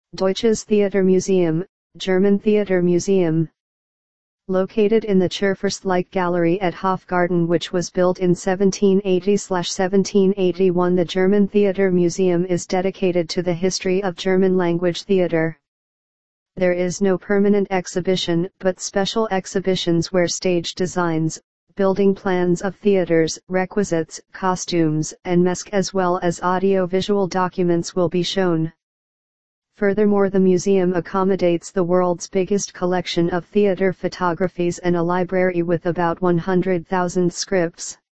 Deutsches Theatermuseum, German Theater Museum. Located in the Kurfürstliche Gallery at Hofgarten, which was built in 1780-1781, the German Theater Museum is dedicated to the history of German language theater. There is no permanent exhibition, but special exhibitions where stage designs, building plans of theaters, requisites, costumes, and masks as well as audio-visual documents will be shown. Furthermore, the museum accommodates the world's biggest collection of theater photographies and a library with about 100,000 scripts.